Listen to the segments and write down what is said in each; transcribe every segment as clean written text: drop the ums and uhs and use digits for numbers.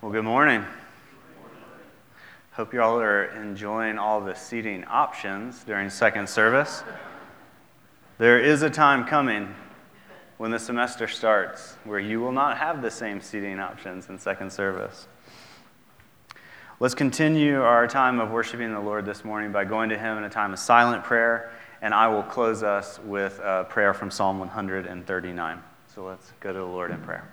Well, good morning. Hope you all are enjoying all the seating options during second service. There is a time coming when the semester starts where you will not have the same seating options in second service. Let's continue our time of worshiping the Lord this morning by going to Him in a time of silent prayer, and I will close us with a prayer from Psalm 139. So let's go to the Lord in prayer.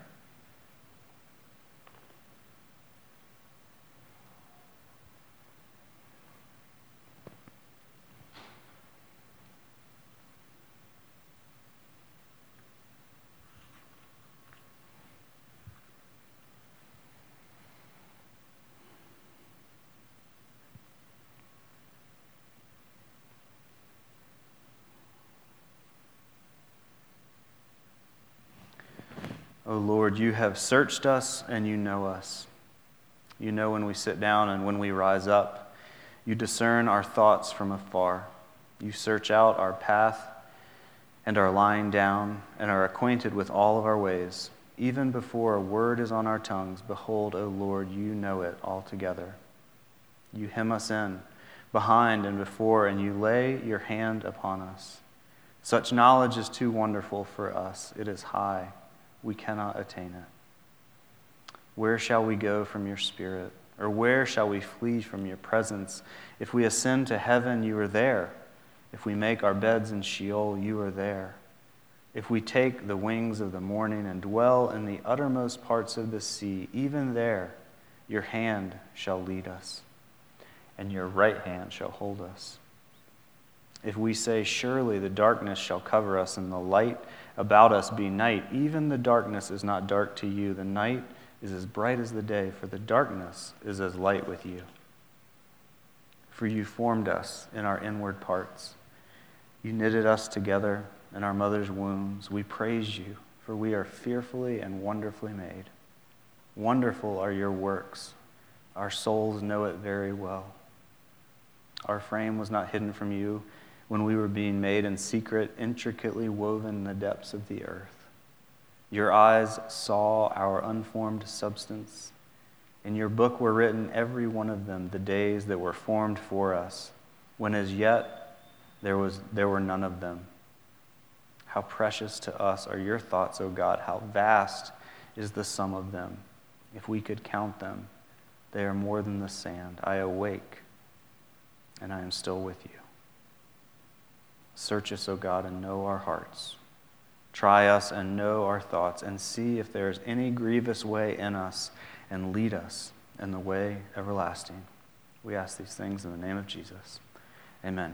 O Lord, you have searched us and you know us. You know when we sit down and when we rise up. You discern our thoughts from afar. You search out our path and our lying down and are acquainted with all of our ways. Even before a word is on our tongues, behold, O Lord, you know it altogether. You hem us in, behind and before, and you lay your hand upon us. Such knowledge is too wonderful for us. It is high. We cannot attain it. Where shall we go from your spirit? Or where shall we flee from your presence? If we ascend to heaven, you are there. If we make our beds in Sheol, you are there. If we take the wings of the morning and dwell in the uttermost parts of the sea, even there your hand shall lead us, and your right hand shall hold us. If we say, surely the darkness shall cover us, and the light about us be night, even the darkness is not dark to you. The night is as bright as the day, for the darkness is as light with you. For you formed us in our inward parts. You knitted us together in our mother's wombs. We praise you, for we are fearfully and wonderfully made. Wonderful are your works. Our souls know it very well. Our frame was not hidden from you when we were being made in secret, intricately woven in the depths of the earth. Your eyes saw our unformed substance. In your book were written, every one of them, the days that were formed for us, when as yet there were none of them. How precious to us are your thoughts, O God. How vast is the sum of them. If we could count them, they are more than the sand. I awake, and I am still with you. Search us, O God, and know our hearts. Try us and know our thoughts, and see if there is any grievous way in us, and lead us in the way everlasting. We ask these things in the name of Jesus. Amen.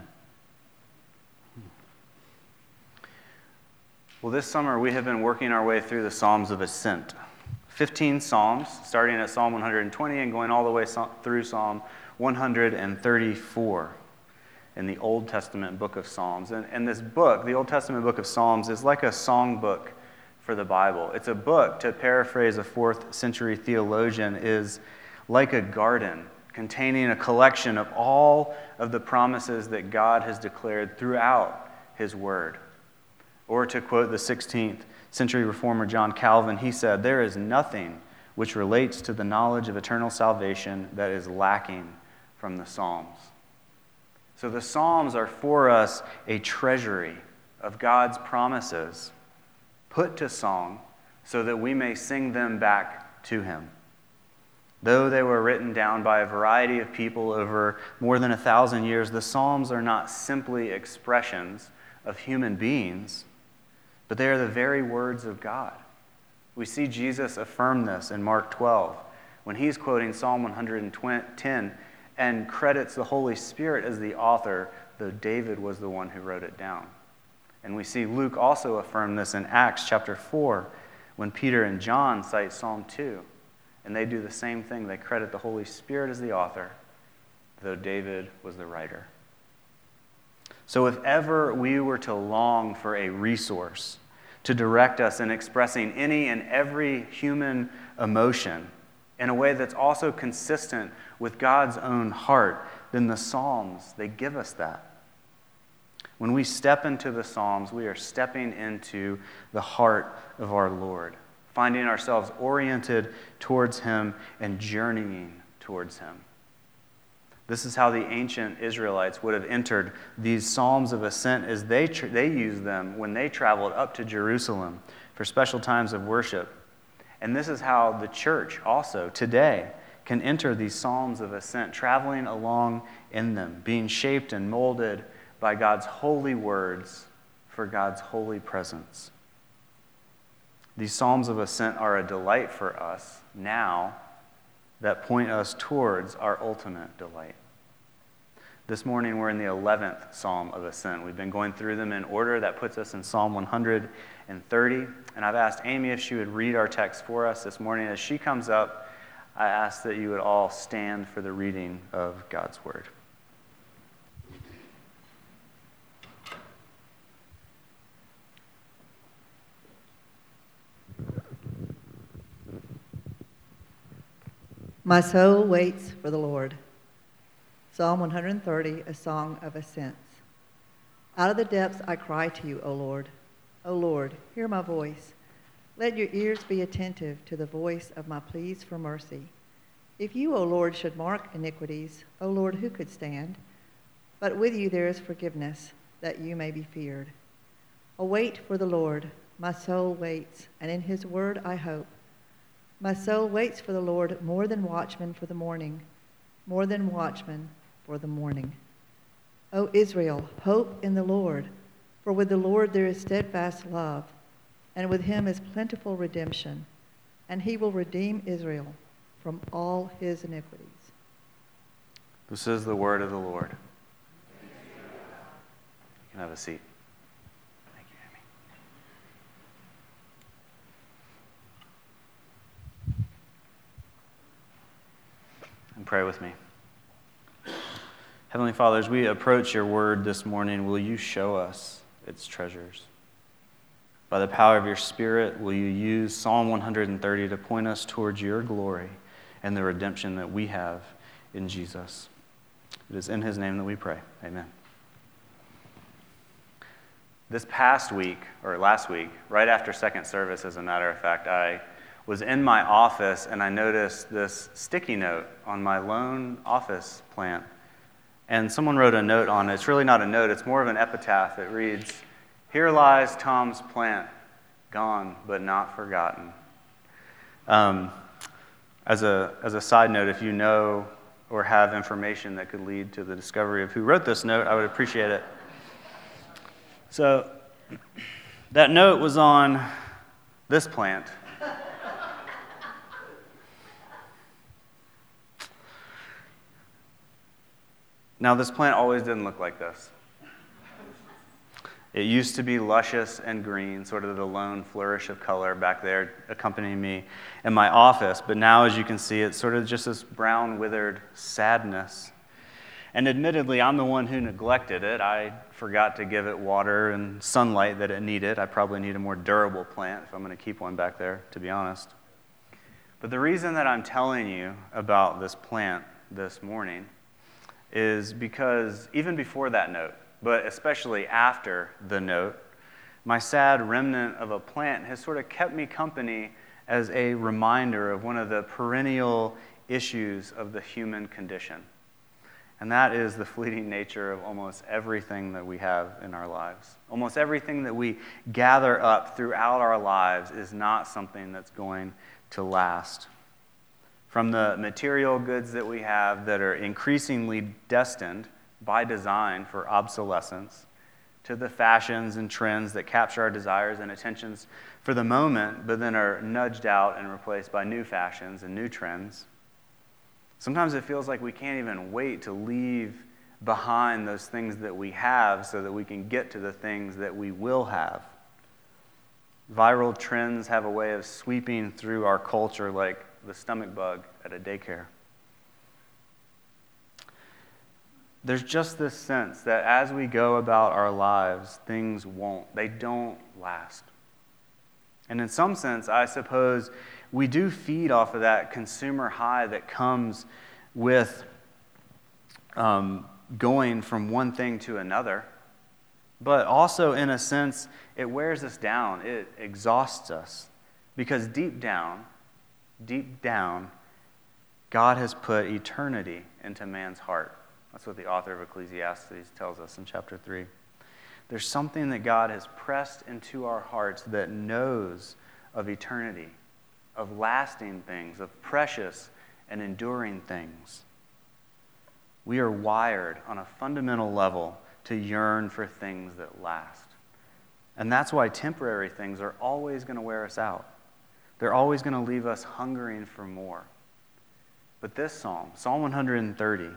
Well, this summer we have been working our way through the Psalms of Ascent. 15 Psalms, starting at Psalm 120 and going all the way through Psalm 134. In the Old Testament book of Psalms. And this book, the Old Testament book of Psalms, is like a songbook for the Bible. It's a book, to paraphrase a 4th century theologian, is like a garden containing a collection of all of the promises that God has declared throughout His Word. Or to quote the 16th century reformer John Calvin, he said, "There is nothing which relates to the knowledge of eternal salvation that is lacking from the Psalms." So the Psalms are for us a treasury of God's promises put to song so that we may sing them back to Him. Though they were written down by a variety of people over more than 1,000 years, the Psalms are not simply expressions of human beings, but they are the very words of God. We see Jesus affirm this in Mark 12 when He's quoting Psalm 110 and credits the Holy Spirit as the author, though David was the one who wrote it down. And we see Luke also affirm this in Acts chapter 4, when Peter and John cite Psalm 2. And they do the same thing. They credit the Holy Spirit as the author, though David was the writer. So if ever we were to long for a resource to direct us in expressing any and every human emotion in a way that's also consistent with God's own heart, then the Psalms, they give us that. When we step into the Psalms, we are stepping into the heart of our Lord. finding ourselves oriented towards Him and journeying towards Him. This is how the ancient Israelites would have entered these psalms of ascent as they used them when they traveled up to Jerusalem for special times of worship. And this is how the church also today can enter these psalms of ascent, traveling along in them, being shaped and molded by God's holy words for God's holy presence. These psalms of ascent are a delight for us now that point us towards our ultimate delight. This morning we're in the 11th Psalm of Ascent. We've been going through them in order. That puts us in Psalm 130. And I've asked Amy if she would read our text for us this morning. As she comes up, I ask that you would all stand for the reading of God's Word. My soul waits for the Lord. Psalm 130, a song of ascents. Out of the depths I cry to you, O Lord. O Lord, hear my voice. Let your ears be attentive to the voice of my pleas for mercy. If you, O Lord, should mark iniquities, O Lord, who could stand? But with you there is forgiveness, that you may be feared. Await for the Lord. My soul waits, and in his word I hope. My soul waits for the Lord more than watchmen for the morning, more than watchmen for the morning. O Israel, hope in the Lord, for with the Lord there is steadfast love, and with him is plentiful redemption, and he will redeem Israel from all his iniquities. This is the word of the Lord. You can have a seat. And pray with me. Heavenly Father, as we approach your word this morning, will you show us its treasures? By the power of your Spirit, will you use Psalm 130 to point us towards your glory and the redemption that we have in Jesus? It is in his name that we pray. Amen. This past week, or last week, right after second service, as a matter of fact, I was in my office and I noticed this sticky note on my lone office plant. And someone wrote a note on it. It's really not a note, it's more of an epitaph. It reads, "Here lies Tom's plant, gone but not forgotten." As a side note, if you know or have information that could lead to the discovery of who wrote this note, I would appreciate it. So that note was on this plant. Now, this plant always didn't look like this. It used to be luscious and green, sort of the lone flourish of color back there accompanying me in my office. But now, as you can see, it's sort of just this brown, withered sadness. And admittedly, I'm the one who neglected it. I forgot to give it water and sunlight that it needed. I probably need a more durable plant if I'm going to keep one back there, to be honest. But the reason that I'm telling you about this plant this morning is because even before that note, but especially after the note, my sad remnant of a plant has sort of kept me company as a reminder of one of the perennial issues of the human condition. And that is the fleeting nature of almost everything that we have in our lives. Almost everything that we gather up throughout our lives is not something that's going to last. From the material goods that we have that are increasingly destined by design for obsolescence, to the fashions and trends that capture our desires and attentions for the moment, but then are nudged out and replaced by new fashions and new trends. Sometimes it feels like we can't even wait to leave behind those things that we have so that we can get to the things that we will have. Viral trends have a way of sweeping through our culture like the stomach bug at a daycare. There's just this sense that as we go about our lives, things they don't last. And in some sense, I suppose we do feed off of that consumer high that comes with going from one thing to another. But also, in a sense, it wears us down. It exhausts us. Because deep down, God has put eternity into man's heart. That's what the author of Ecclesiastes tells us in chapter 3. There's something that God has pressed into our hearts that knows of eternity, of lasting things, of precious and enduring things. We are wired on a fundamental level to yearn for things that last. And that's why temporary things are always going to wear us out. They're always going to leave us hungering for more. But this psalm, Psalm 130,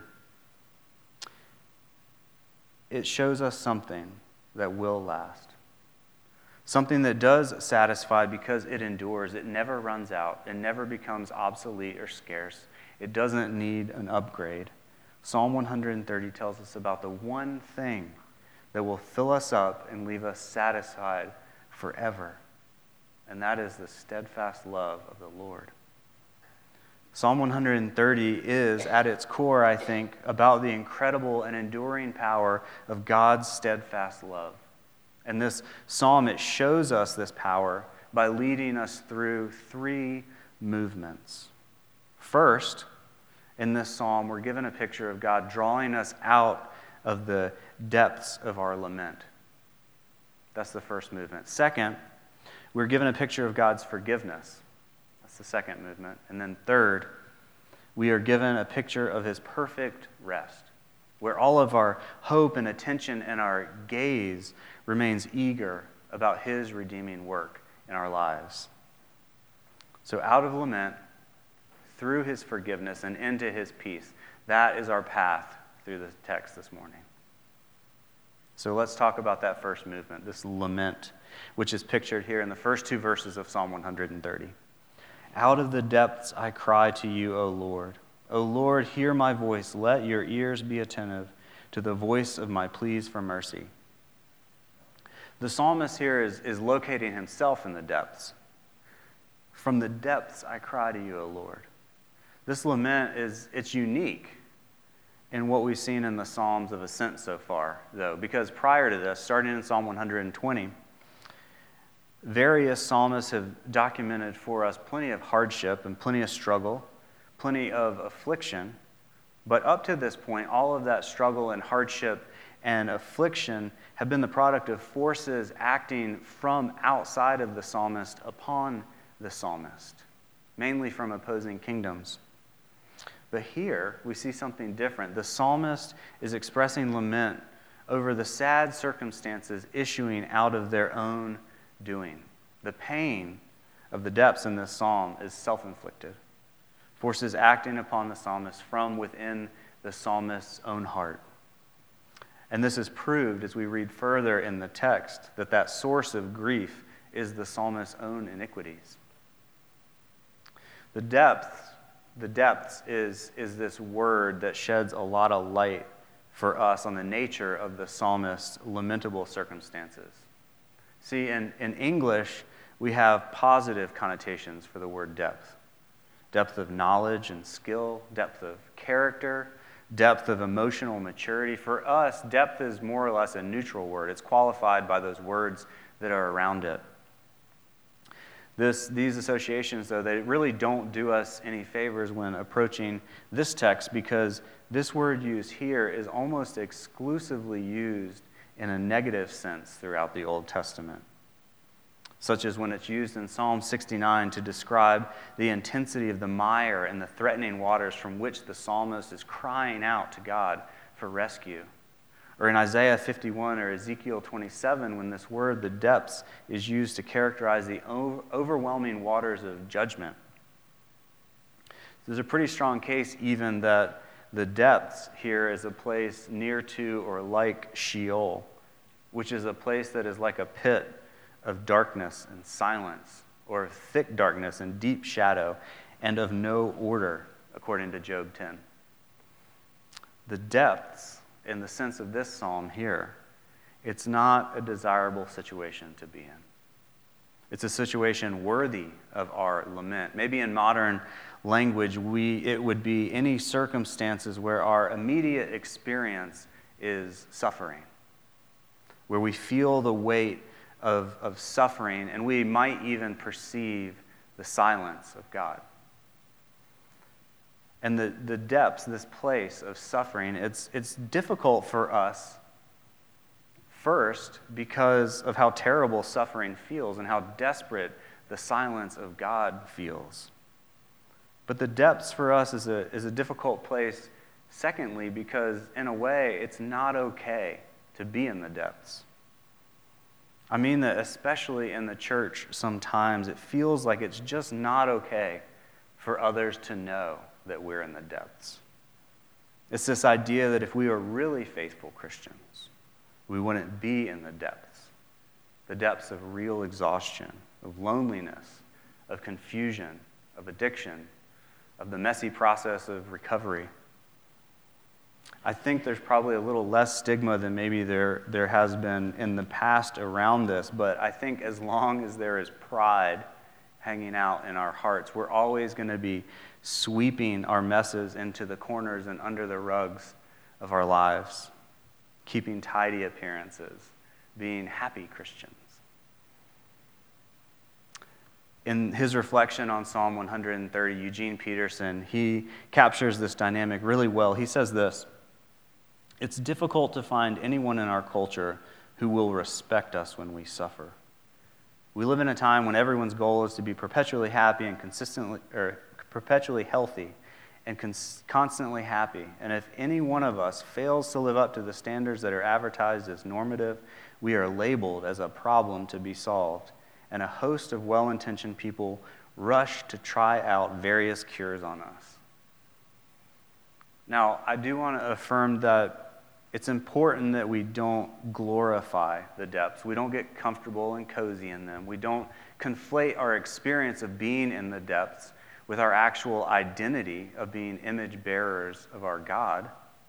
it shows us something that will last. Something that does satisfy because it endures. It never runs out. It never becomes obsolete or scarce. It doesn't need an upgrade. Psalm 130 tells us about the one thing that will fill us up and leave us satisfied forever. And that is the steadfast love of the Lord. Psalm 130 is, at its core, I think, about the incredible and enduring power of God's steadfast love. And this psalm, it shows us this power by leading us through three movements. First, in this psalm, we're given a picture of God drawing us out of the depths of our lament. That's the first movement. Second, we're given a picture of God's forgiveness. That's the second movement. And then third, we are given a picture of his perfect rest, where all of our hope and attention and our gaze remains eager about his redeeming work in our lives. So out of lament, through his forgiveness, and into his peace, that is our path through the text this morning. So let's talk about that first movement, this lament, which is pictured here in the first two verses of Psalm 130. Out of the depths I cry to you, O Lord. O Lord, hear my voice. Let your ears be attentive to the voice of my pleas for mercy. The psalmist here is locating himself in the depths. From the depths I cry to you, O Lord. This lament it's unique in what we've seen in the Psalms of Ascent so far, though, because prior to this, starting in Psalm 120, various psalmists have documented for us plenty of hardship and plenty of struggle, plenty of affliction. But up to this point, all of that struggle and hardship and affliction have been the product of forces acting from outside of the psalmist upon the psalmist, mainly from opposing kingdoms. But here, we see something different. The psalmist is expressing lament over the sad circumstances issuing out of their own doing. The pain of the depths in this psalm is self-inflicted. Forces acting upon the psalmist from within the psalmist's own heart. And this is proved as we read further in the text that source of grief is the psalmist's own iniquities. The depths is this word that sheds a lot of light for us on the nature of the psalmist's lamentable circumstances. See, in English, we have positive connotations for the word depth. Depth of knowledge and skill, depth of character, depth of emotional maturity. For us, depth is more or less a neutral word. It's qualified by those words that are around it. These associations, though, they really don't do us any favors when approaching this text, because this word used here is almost exclusively used in a negative sense throughout the Old Testament, such as when it's used in Psalm 69 to describe the intensity of the mire and the threatening waters from which the psalmist is crying out to God for rescue. Or in Isaiah 51 or Ezekiel 27, when this word, the depths, is used to characterize the overwhelming waters of judgment. There's a pretty strong case even that the depths here is a place near to or like Sheol, which is a place that is like a pit of darkness and silence, or of thick darkness and deep shadow, and of no order, according to Job 10. The depths, in the sense of this psalm here, it's not a desirable situation to be in. It's a situation worthy of our lament. Maybe in modern language, it would be any circumstances where our immediate experience is suffering, where we feel the weight of suffering, and we might even perceive the silence of God. And the depths, this place of suffering, it's difficult for us, first, because of how terrible suffering feels and how desperate the silence of God feels. But the depths for us is a difficult place, secondly, because in a way, it's not okay to be in the depths. I mean that especially in the church sometimes, it feels like it's just not okay for others to know that we're in the depths. It's this idea that if we were really faithful Christians, we wouldn't be in the depths of real exhaustion, of loneliness, of confusion, of addiction, of the messy process of recovery. I think there's probably a little less stigma than maybe there has been in the past around this, but I think as long as there is pride hanging out in our hearts, we're always going to be sweeping our messes into the corners and under the rugs of our lives, keeping tidy appearances, being happy Christians. In his reflection on Psalm 130, Eugene Peterson, he captures this dynamic really well. He says this: "It's difficult to find anyone in our culture who will respect us when we suffer. We live in a time when everyone's goal is to be perpetually happy and perpetually healthy and constantly happy. And if any one of us fails to live up to the standards that are advertised as normative, we are labeled as a problem to be solved. And a host of well-intentioned people rush to try out various cures on us." Now, I do want to affirm that it's important that we don't glorify the depths. We don't get comfortable and cozy in them. We don't conflate our experience of being in the depths with our actual identity of being image bearers of our God.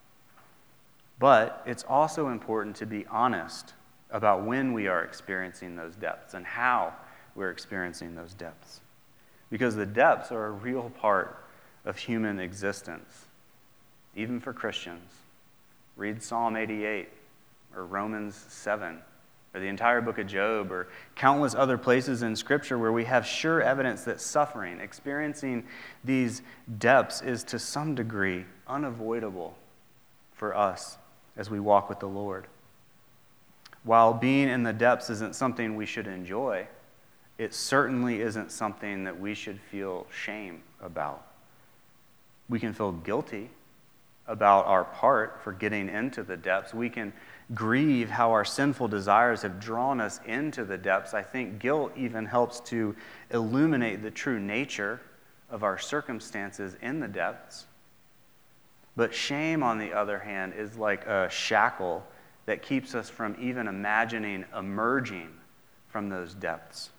But it's also important to be honest about when we are experiencing those depths and how we're experiencing those depths. Because the depths are a real part of human existence, even for Christians. Read Psalm 88 or Romans 7 or the entire book of Job or countless other places in Scripture where we have sure evidence that suffering, experiencing these depths, is to some degree unavoidable for us as we walk with the Lord. While being in the depths isn't something we should enjoy, it certainly isn't something that we should feel shame about. We can feel guilty about our part for getting into the depths. We can grieve how our sinful desires have drawn us into the depths. I think guilt even helps to illuminate the true nature of our circumstances in the depths. But shame, on the other hand, is like a shackle that keeps us from even imagining emerging from those depths.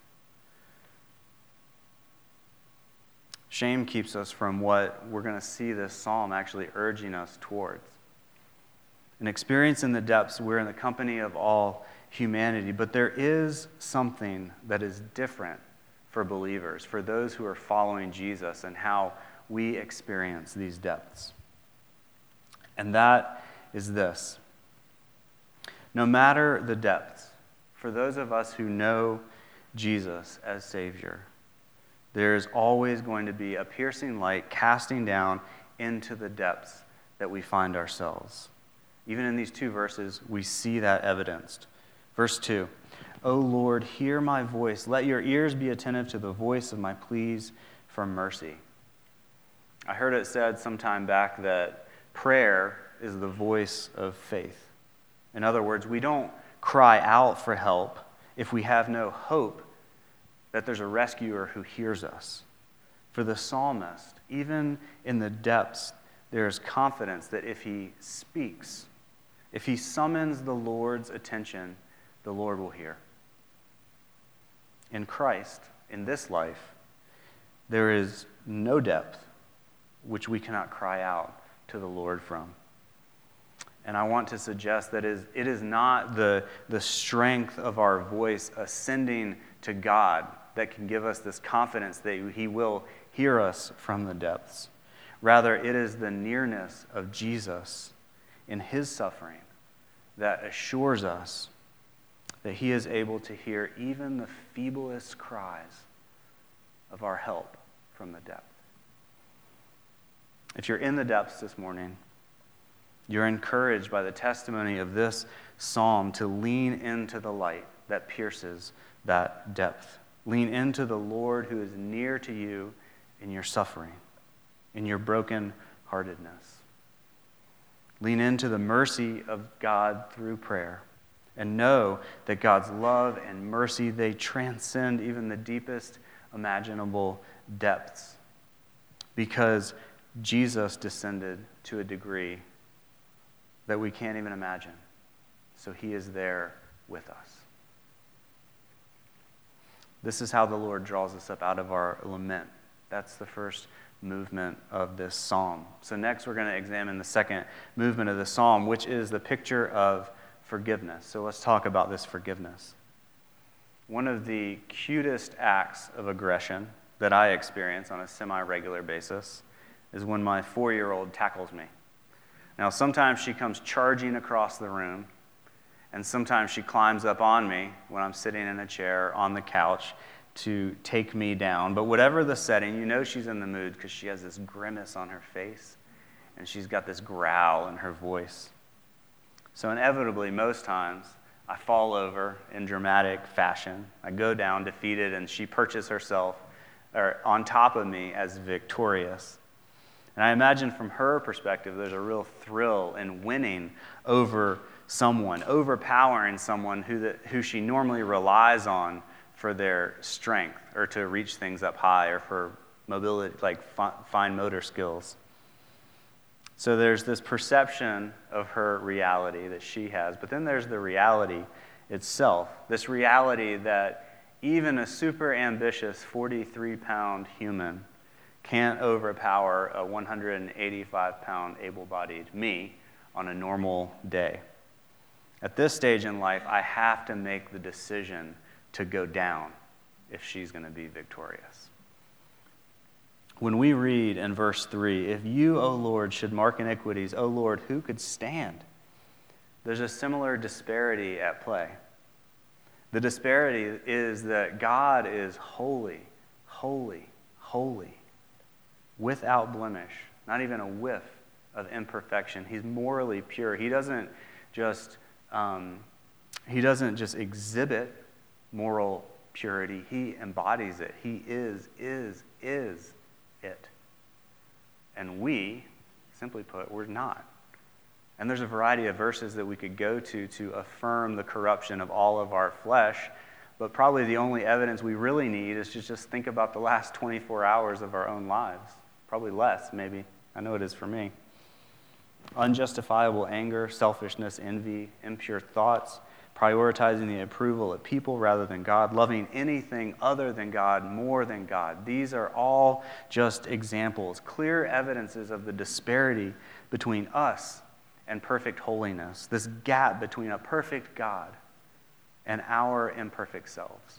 Shame keeps us from what we're going to see this psalm actually urging us towards. In experiencing the depths, we're in the company of all humanity, but there is something that is different for believers, for those who are following Jesus, and how we experience these depths. And that is this: no matter the depths, for those of us who know Jesus as Savior, there's always going to be a piercing light casting down into the depths that we find ourselves. Even in these two verses, we see that evidenced. Verse 2, "O Lord, hear my voice. Let your ears be attentive to the voice of my pleas for mercy." I heard it said some time back that prayer is the voice of faith. In other words, we don't cry out for help if we have no hope that there's a rescuer who hears us. For the psalmist, even in the depths, there is confidence that if he speaks, if he summons the Lord's attention, the Lord will hear. In Christ, in this life, there is no depth which we cannot cry out to the Lord from. And I want to suggest that it is not the strength of our voice ascending to God that can give us this confidence that he will hear us from the depths. Rather, it is the nearness of Jesus in his suffering that assures us that he is able to hear even the feeblest cries of our help from the depth. If you're in the depths this morning, you're encouraged by the testimony of this psalm to lean into the light that pierces that depth. Lean into the Lord who is near to you in your suffering, in your brokenheartedness. Lean into the mercy of God through prayer and know that God's love and mercy, they transcend even the deepest imaginable depths because Jesus descended to a degree that we can't even imagine. So he is there with us. This is how the Lord draws us up out of our lament. That's the first movement of this psalm. So next we're going to examine the second movement of the psalm, which is the picture of forgiveness. So let's talk about this forgiveness. One of the cutest acts of aggression that I experience on a semi-regular basis is when my 4-year-old tackles me. Now, sometimes she comes charging across the room, and sometimes she climbs up on me when I'm sitting in a chair on the couch to take me down. But whatever the setting, you know she's in the mood because she has this grimace on her face, and she's got this growl in her voice. So inevitably, most times, I fall over in dramatic fashion. I go down defeated, and she perches herself on top of me as victorious. And I imagine from her perspective, there's a real thrill in winning over someone, overpowering someone who she normally relies on for their strength or to reach things up high or for mobility, like fine motor skills. So there's this perception of her reality that she has, but then there's the reality itself, this reality that even a super ambitious 43-pound human can't overpower a 185-pound able-bodied me on a normal day. At this stage in life, I have to make the decision to go down if she's going to be victorious. When we read in verse 3, if you, O Lord, should mark iniquities, O Lord, who could stand? There's a similar disparity at play. The disparity is that God is holy, holy, holy, without blemish, not even a whiff of imperfection. He's morally pure. He doesn't just exhibit moral purity. He embodies it. He is it. And we, simply put, we're not. And there's a variety of verses that we could go to affirm the corruption of all of our flesh, but probably the only evidence we really need is to just think about the last 24 hours of our own lives. Probably less, maybe. I know it is for me. Unjustifiable anger, selfishness, envy, impure thoughts, prioritizing the approval of people rather than God, loving anything other than God more than God. These are all just examples, clear evidences of the disparity between us and perfect holiness, this gap between a perfect God and our imperfect selves.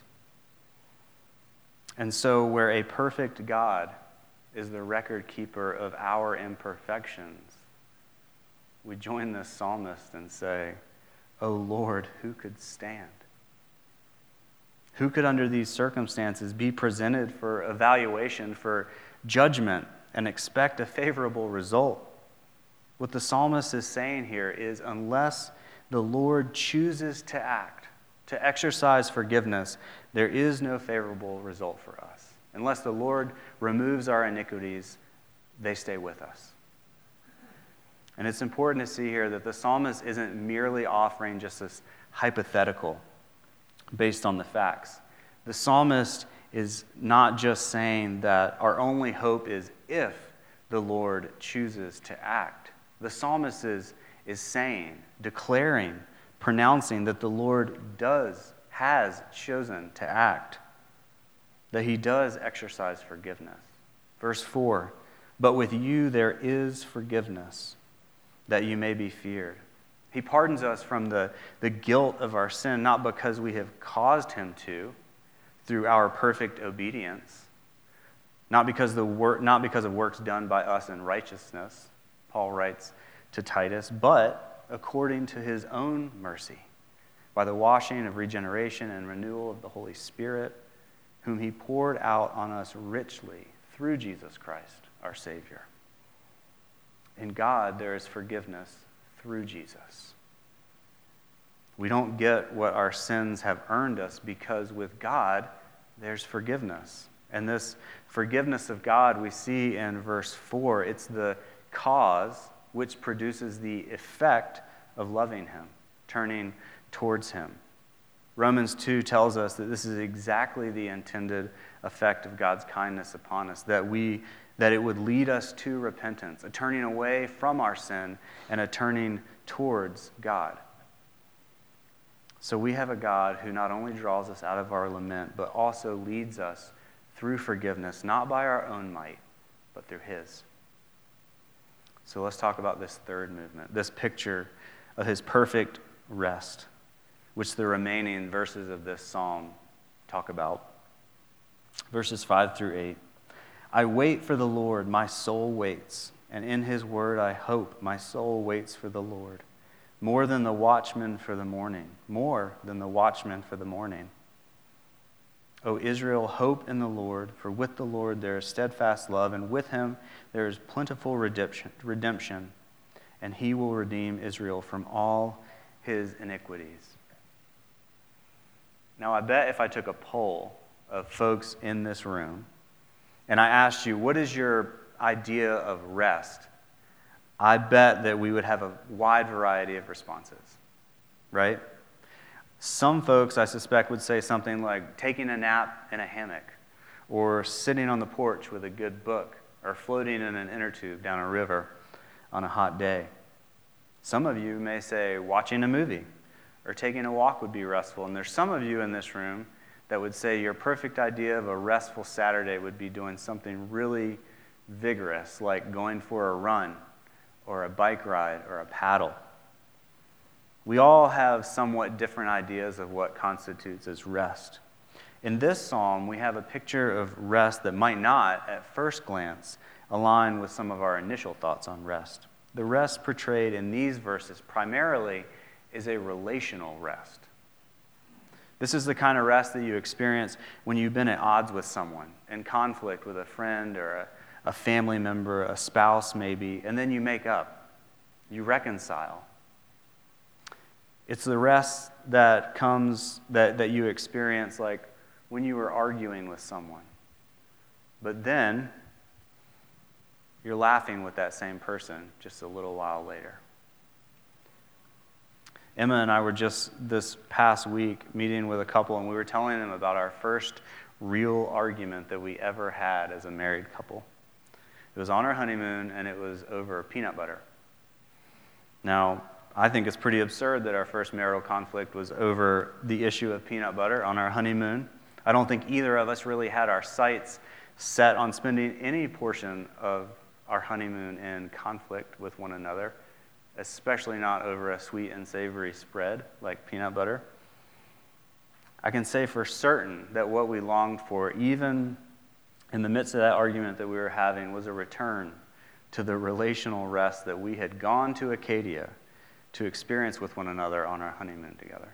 And so where a perfect God is the record keeper of our imperfections, we join this psalmist and say, O Lord, who could stand? Who could under these circumstances be presented for evaluation, for judgment, and expect a favorable result? What the psalmist is saying here is unless the Lord chooses to act, to exercise forgiveness, there is no favorable result for us. Unless the Lord removes our iniquities, they stay with us. And it's important to see here that the psalmist isn't merely offering just this hypothetical based on the facts. The psalmist is not just saying that our only hope is if the Lord chooses to act. The psalmist is saying, declaring, pronouncing that the Lord has chosen to act, that he does exercise forgiveness. Verse 4, but with you there is forgiveness, that you may be feared. He pardons us from the guilt of our sin, not because we have caused him to, through our perfect obedience, not because of works done by us in righteousness, Paul writes to Titus, but according to his own mercy, by the washing of regeneration and renewal of the Holy Spirit, whom he poured out on us richly through Jesus Christ, our Savior. In God, there is forgiveness through Jesus. We don't get what our sins have earned us because with God, there's forgiveness. And this forgiveness of God we see in verse 4. It's the cause which produces the effect of loving him, turning towards him. Romans 2 tells us that this is exactly the intended effect of God's kindness upon us, that it would lead us to repentance, a turning away from our sin and a turning towards God. So we have a God who not only draws us out of our lament, but also leads us through forgiveness, not by our own might, but through his. So let's talk about this third movement, this picture of his perfect rest, which the remaining verses of this psalm talk about. Verses 5 through 8. I wait for the Lord, my soul waits, and in his word I hope, my soul waits for the Lord. More than the watchman for the morning, more than the watchman for the morning. O Israel, hope in the Lord, for with the Lord there is steadfast love, and with him there is plentiful redemption, and he will redeem Israel from all his iniquities. Now, I bet if I took a poll of folks in this room, and I asked you, what is your idea of rest? I bet that we would have a wide variety of responses, right? Some folks, I suspect, would say something like taking a nap in a hammock, or sitting on the porch with a good book, or floating in an inner tube down a river on a hot day. Some of you may say watching a movie, or taking a walk would be restful. And there's some of you in this room that would say your perfect idea of a restful Saturday would be doing something really vigorous, like going for a run, or a bike ride, or a paddle. We all have somewhat different ideas of what constitutes as rest. In this psalm, we have a picture of rest that might not, at first glance, align with some of our initial thoughts on rest. The rest portrayed in these verses primarily is a relational rest. This is the kind of rest that you experience when you've been at odds with someone, in conflict with a friend or a family member, a spouse maybe, and then you make up. You reconcile. It's the rest that comes, that you experience like when you were arguing with someone. But then you're laughing with that same person just a little while later. Emma and I were just this past week meeting with a couple, and we were telling them about our first real argument that we ever had as a married couple. It was on our honeymoon, and it was over peanut butter. Now, I think it's pretty absurd that our first marital conflict was over the issue of peanut butter on our honeymoon. I don't think either of us really had our sights set on spending any portion of our honeymoon in conflict with one another, especially not over a sweet and savory spread like peanut butter. I can say for certain that what we longed for, even in the midst of that argument that we were having, was a return to the relational rest that we had gone to Acadia to experience with one another on our honeymoon together.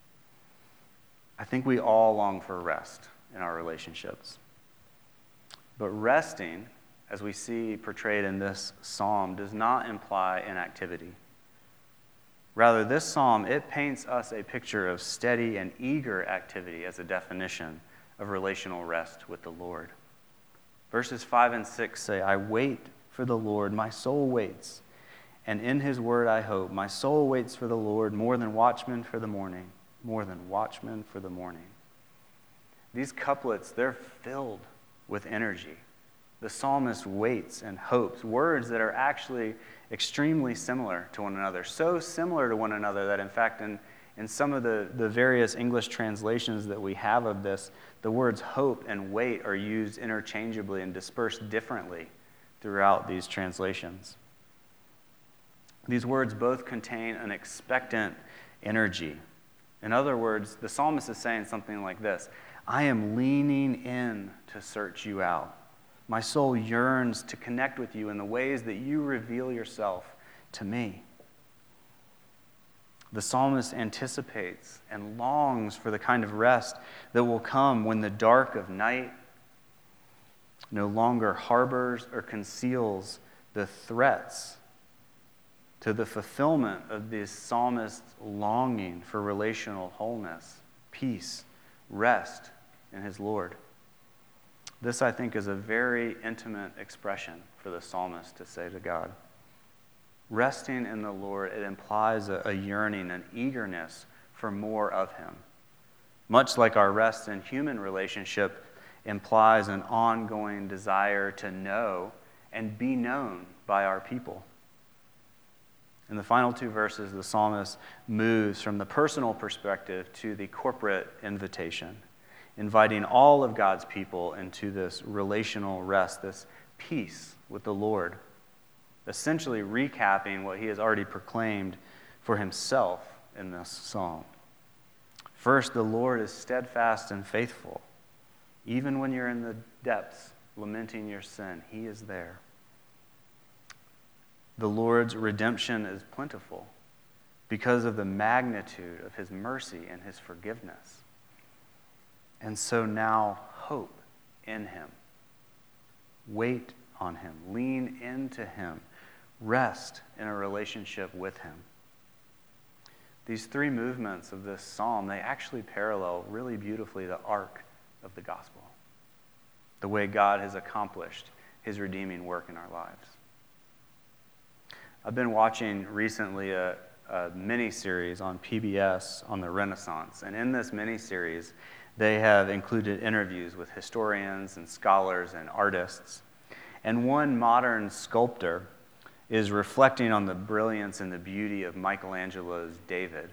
I think we all long for rest in our relationships. But resting, as we see portrayed in this psalm, does not imply inactivity. Rather, this psalm, it paints us a picture of steady and eager activity as a definition of relational rest with the Lord. Verses 5 and 6 say, I wait for the Lord, my soul waits, and in his word I hope. My soul waits for the Lord more than watchmen for the morning, more than watchmen for the morning. These couplets, they're filled with energy. The psalmist waits and hopes, words that are actually extremely similar to one another, so similar to one another that in fact in some of the various English translations that we have of this, the words hope and wait are used interchangeably and dispersed differently throughout these translations. These words both contain an expectant energy. In other words, the psalmist is saying something like this: I am leaning in to search you out. My soul yearns to connect with you in the ways that you reveal yourself to me. The psalmist anticipates and longs for the kind of rest that will come when the dark of night no longer harbors or conceals the threats to the fulfillment of this psalmist's longing for relational wholeness, peace, rest in his Lord. This, I think, is a very intimate expression for the psalmist to say to God. Resting in the Lord, it implies a yearning, an eagerness for more of him. Much like our rest in human relationship implies an ongoing desire to know and be known by our people. In the final two verses, the psalmist moves from the personal perspective to the corporate invitation, inviting all of God's people into this relational rest, this peace with the Lord, essentially recapping what he has already proclaimed for himself in this psalm. First, the Lord is steadfast and faithful. Even when you're in the depths, lamenting your sin, he is there. The Lord's redemption is plentiful because of the magnitude of his mercy and his forgiveness. And so now hope in him. Wait on him. Lean into him. Rest in a relationship with him. These three movements of this psalm, they actually parallel really beautifully the arc of the gospel, the way God has accomplished his redeeming work in our lives. I've been watching recently a mini-series on PBS on the Renaissance, and in this mini-series, they have included interviews with historians and scholars and artists. And one modern sculptor is reflecting on the brilliance and the beauty of Michelangelo's David.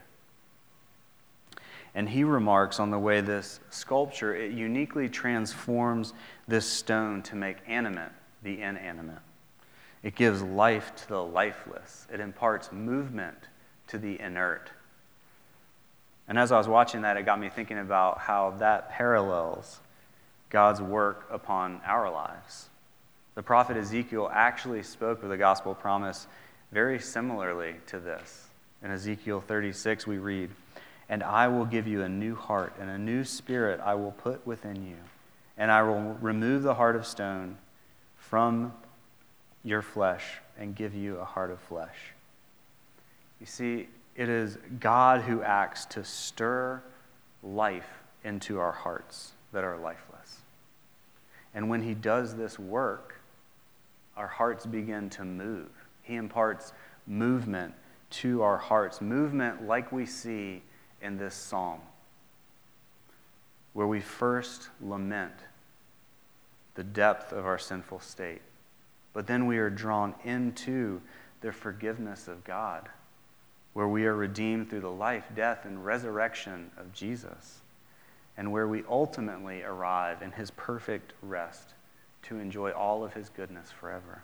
And he remarks on the way this sculpture, it uniquely transforms this stone to make animate the inanimate. It gives life to the lifeless. It imparts movement to the inert. And as I was watching that, it got me thinking about how that parallels God's work upon our lives. The prophet Ezekiel actually spoke of the gospel promise very similarly to this. In Ezekiel 36, we read, "And I will give you a new heart, and a new spirit I will put within you. And I will remove the heart of stone from your flesh and give you a heart of flesh." You see, it is God who acts to stir life into our hearts that are lifeless. And when he does this work, our hearts begin to move. He imparts movement to our hearts, movement like we see in this psalm, where we first lament the depth of our sinful state, but then we are drawn into the forgiveness of God, where we are redeemed through the life, death, and resurrection of Jesus, and where we ultimately arrive in his perfect rest to enjoy all of his goodness forever.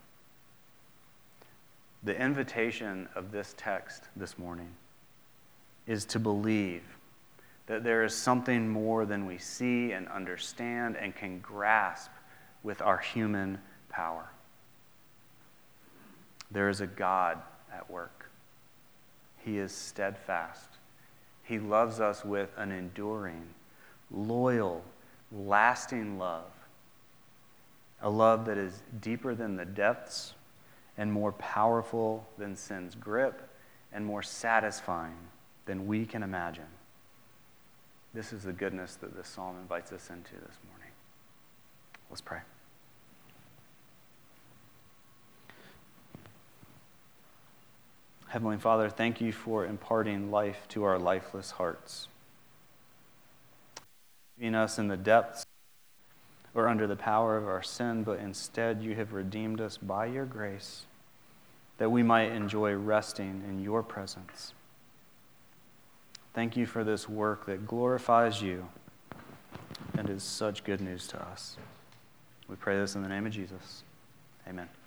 The invitation of this text this morning is to believe that there is something more than we see and understand and can grasp with our human power. There is a God at work. He is steadfast. He loves us with an enduring, loyal, lasting love. A love that is deeper than the depths and more powerful than sin's grip and more satisfying than we can imagine. This is the goodness that this psalm invites us into this morning. Let's pray. Heavenly Father, thank you for imparting life to our lifeless hearts, leaving us in the depths or under the power of our sin, but instead you have redeemed us by your grace that we might enjoy resting in your presence. Thank you for this work that glorifies you and is such good news to us. We pray this in the name of Jesus. Amen.